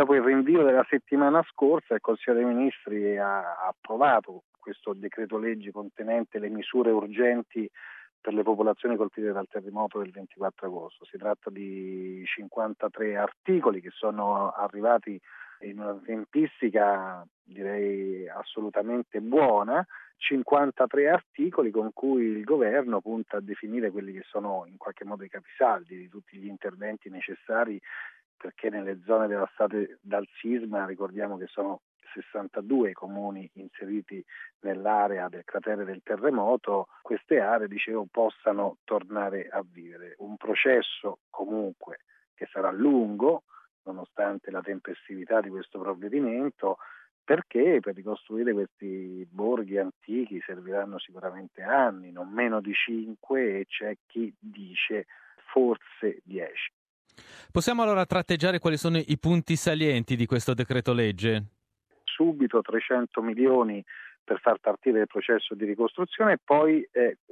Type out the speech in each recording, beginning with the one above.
dopo il rinvio della settimana scorsa, il Consiglio dei Ministri ha approvato questo decreto legge contenente le misure urgenti per le popolazioni colpite dal terremoto del 24 agosto. Si tratta di 53 articoli che sono arrivati in una tempistica direi assolutamente buona, 53 articoli con cui il governo punta a definire quelli che sono in qualche modo i capisaldi di tutti gli interventi necessari, perché nelle zone devastate dal sisma ricordiamo che sono 62 comuni inseriti nell'area del cratere del terremoto, queste aree, dicevo, possano tornare a vivere. Un processo comunque che sarà lungo, nonostante la tempestività di questo provvedimento, perché per ricostruire questi borghi antichi serviranno sicuramente anni, non meno di 5, e c'è chi dice forse 10. Possiamo allora tratteggiare quali sono i punti salienti di questo decreto legge? Subito 300 milioni per far partire il processo di ricostruzione e poi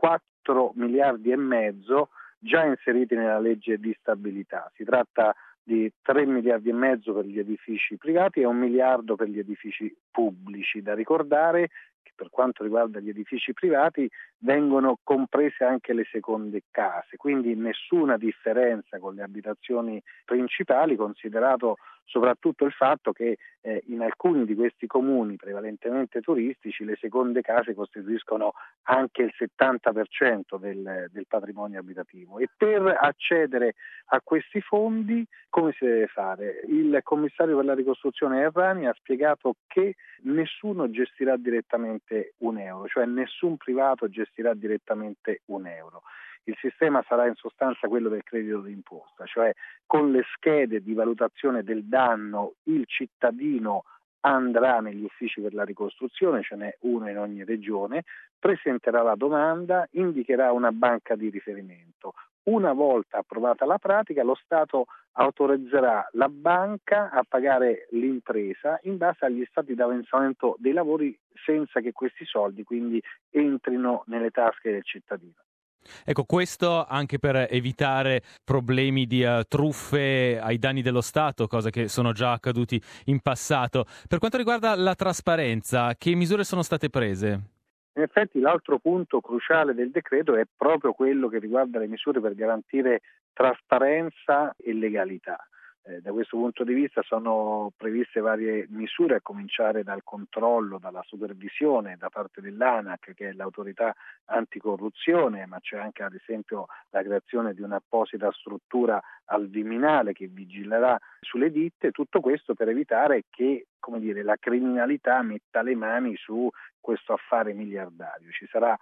4 miliardi e mezzo già inseriti nella legge di stabilità. Si tratta di 3 miliardi e mezzo per gli edifici privati e 1 miliardo per gli edifici pubblici. Da ricordare che per quanto riguarda gli edifici privati vengono comprese anche le seconde case, quindi nessuna differenza con le abitazioni principali, considerato soprattutto il fatto che in alcuni di questi comuni prevalentemente turistici le seconde case costituiscono anche il 70% del patrimonio abitativo. E per accedere a questi fondi come si deve fare? Il commissario per la ricostruzione Errani ha spiegato che nessuno gestirà direttamente un euro, cioè nessun privato gestirà direttamente un euro. Il sistema sarà in sostanza quello del credito d'imposta, cioè con le schede di valutazione del danno il cittadino andrà negli uffici per la ricostruzione, ce n'è uno in ogni regione, presenterà la domanda, indicherà una banca di riferimento. Una volta approvata la pratica, lo Stato autorizzerà la banca a pagare l'impresa in base agli stati di avanzamento dei lavori, senza che questi soldi quindi entrino nelle tasche del cittadino. Ecco, questo anche per evitare problemi di truffe ai danni dello Stato, cose che sono già accaduti in passato. Per quanto riguarda la trasparenza, che misure sono state prese? In effetti l'altro punto cruciale del decreto è proprio quello che riguarda le misure per garantire trasparenza e legalità. Da questo punto di vista sono previste varie misure, a cominciare dal controllo, dalla supervisione da parte dell'ANAC, che è l'autorità anticorruzione, ma c'è anche ad esempio la creazione di un'apposita struttura al Viminale che vigilerà sulle ditte, tutto questo per evitare che, la criminalità metta le mani su questo affare miliardario. Ci sarà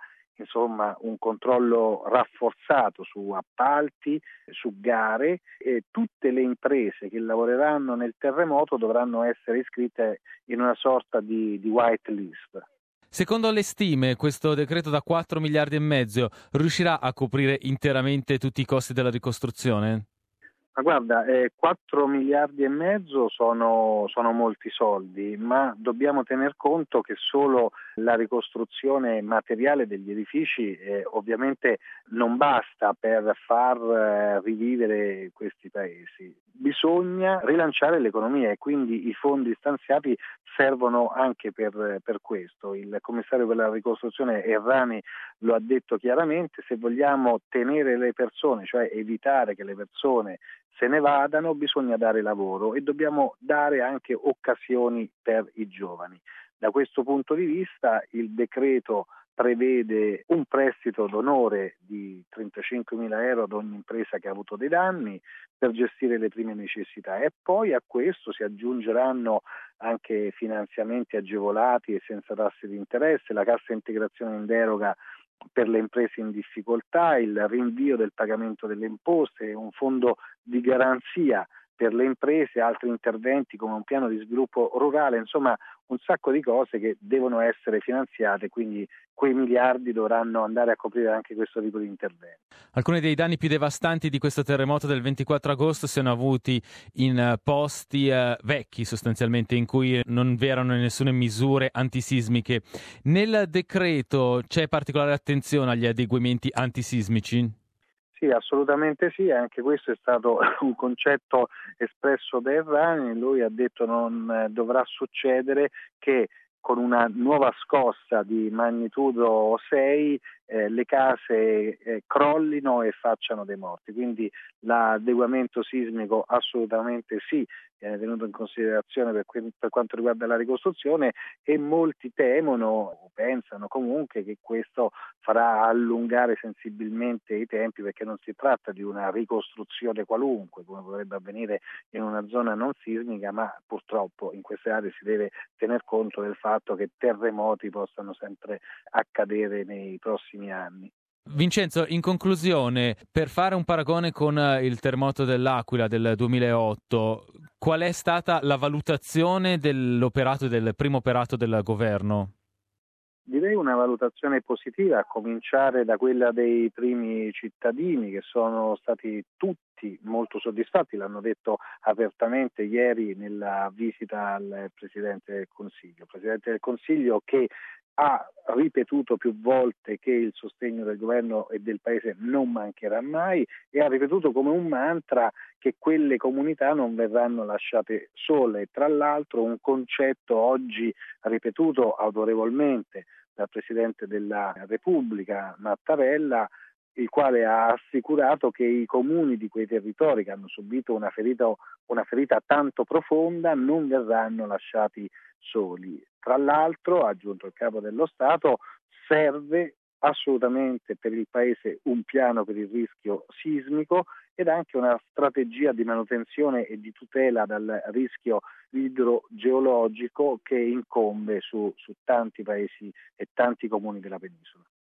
un controllo rafforzato su appalti, su gare, e tutte le imprese che lavoreranno nel terremoto dovranno essere iscritte in una sorta di white list. Secondo le stime, questo decreto da 4 miliardi e mezzo riuscirà a coprire interamente tutti i costi della ricostruzione? Ma guarda, 4 miliardi e mezzo sono molti soldi, ma dobbiamo tener conto che solo la ricostruzione materiale degli edifici ovviamente non basta per far rivivere questi paesi. Bisogna rilanciare l'economia e quindi i fondi stanziati servono anche per questo. Il commissario per la ricostruzione Errani lo ha detto chiaramente: se vogliamo tenere le persone, cioè evitare che le persone se ne vadano, bisogna dare lavoro e dobbiamo dare anche occasioni per i giovani. Da questo punto di vista il decreto prevede un prestito d'onore di 35.000 euro ad ogni impresa che ha avuto dei danni per gestire le prime necessità, e poi a questo si aggiungeranno anche finanziamenti agevolati e senza tassi di interesse, la cassa integrazione in deroga per le imprese in difficoltà, il rinvio del pagamento delle imposte, un fondo di garanzia per le imprese, altri interventi come un piano di sviluppo rurale, insomma un sacco di cose che devono essere finanziate, quindi quei miliardi dovranno andare a coprire anche questo tipo di interventi. Alcuni dei danni più devastanti di questo terremoto del 24 agosto si sono avuti in posti vecchi sostanzialmente, in cui non vi erano nessune misure antisismiche. Nel decreto c'è particolare attenzione agli adeguamenti antisismici? Sì, assolutamente sì, anche questo è stato un concetto espresso da Errani. Lui ha detto non dovrà succedere che con una nuova scossa di magnitudo 6 le case crollino e facciano dei morti, quindi l'adeguamento sismico assolutamente sì, viene tenuto in considerazione per quanto riguarda la ricostruzione, e molti temono o pensano comunque che questo farà allungare sensibilmente i tempi, perché non si tratta di una ricostruzione qualunque come potrebbe avvenire in una zona non sismica, ma purtroppo in queste aree si deve tener conto del fatto che terremoti possano sempre accadere nei prossimi anni. Vincenzo, in conclusione, per fare un paragone con il terremoto dell'Aquila del 2008, qual è stata la valutazione dell'operato, del primo operato del governo? Direi una valutazione positiva, a cominciare da quella dei primi cittadini, che sono stati tutti molto soddisfatti, l'hanno detto apertamente ieri nella visita al Presidente del Consiglio. Il Presidente del Consiglio che ha ripetuto più volte che il sostegno del governo e del Paese non mancherà mai, e ha ripetuto come un mantra che quelle comunità non verranno lasciate sole. Tra l'altro un concetto oggi ripetuto autorevolmente dal Presidente della Repubblica Mattarella, il quale ha assicurato che i comuni di quei territori che hanno subito una ferita tanto profonda non verranno lasciati soli. Tra l'altro, ha aggiunto il Capo dello Stato, serve assolutamente per il Paese un piano per il rischio sismico ed anche una strategia di manutenzione e di tutela dal rischio idrogeologico che incombe su tanti paesi e tanti comuni della penisola.